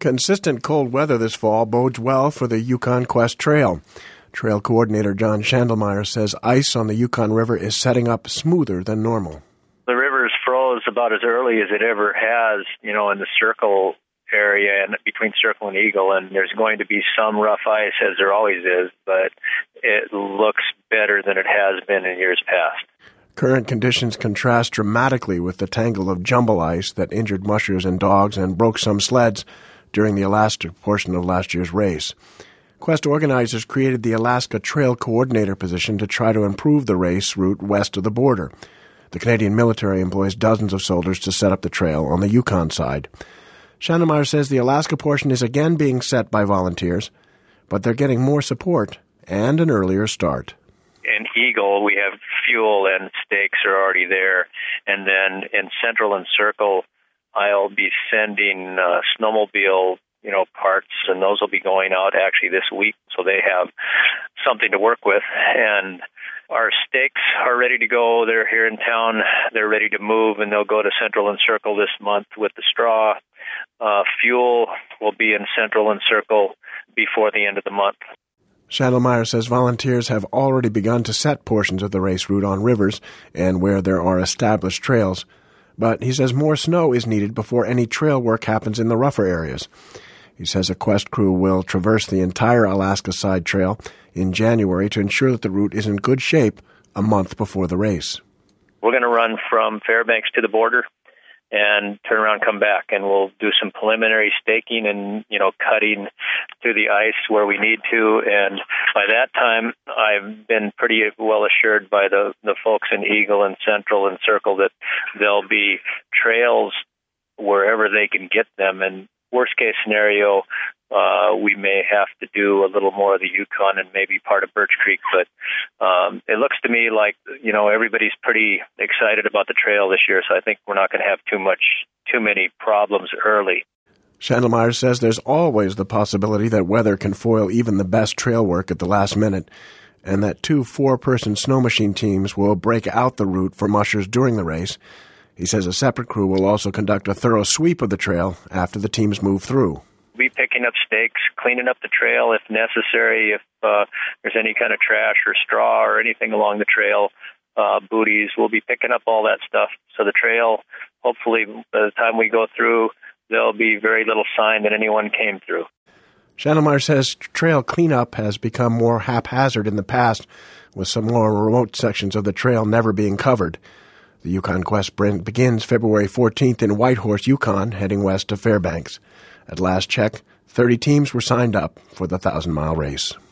Consistent cold weather this fall bodes well for the Yukon Quest Trail. Trail coordinator John Schandelmeyer says ice on the Yukon River is setting up smoother than normal. The river's froze about as early as it ever has, in the Circle area and between Circle and Eagle, and there's going to be some rough ice, as there always is, but it looks better than it has been in years past. Current conditions contrast dramatically with the tangle of jumble ice that injured mushers and dogs and broke some sleds during the Alaska portion of last year's race. Quest organizers created the Alaska Trail Coordinator position to try to improve the race route west of the border. The Canadian military employs dozens of soldiers to set up the trail on the Yukon side. Schandelmeyer says the Alaska portion is again being set by volunteers, but they're getting more support and an earlier start. In Eagle, we have fuel and stakes are already there. And then in Central and Circle, I'll be sending snowmobile, parts, and those will be going out actually this week, so they have something to work with. And our stakes are ready to go. They're here in town. They're ready to move, and they'll go to Central and Circle this month with the straw. Fuel will be in Central and Circle before the end of the month. Schandelmeyer says volunteers have already begun to set portions of the race route on rivers and where there are established trails. But he says more snow is needed before any trail work happens in the rougher areas. He says a Quest crew will traverse the entire Alaska Side Trail in January to ensure that the route is in good shape a month before the race. We're going to run from Fairbanks to the border and turn around, come back, and we'll do some preliminary staking and, cutting through the ice where we need to. And by that time, I've been pretty well assured by the folks in Eagle and Central and Circle that there'll be trails wherever they can get them. And worst case scenario, we may have to do a little more of the Yukon and maybe part of Birch Creek. But it looks to me like, everybody's pretty excited about the trail this year, so I think we're not going to have too many problems early. Schandelmeyer says there's always the possibility that weather can foil even the best trail work at the last minute, and that 2 4-person snow machine teams will break out the route for mushers during the race. He says a separate crew will also conduct a thorough sweep of the trail after the teams move through. We'll be picking up stakes, cleaning up the trail if necessary, if there's any kind of trash or straw or anything along the trail, booties. We'll be picking up all that stuff. So the trail, hopefully, by the time we go through, there'll be very little sign that anyone came through. Schandelmeyer says trail cleanup has become more haphazard in the past, with some more remote sections of the trail never being covered. The Yukon Quest begins February 14th in Whitehorse, Yukon, heading west to Fairbanks. At last check, 30 teams were signed up for the 1,000-mile race.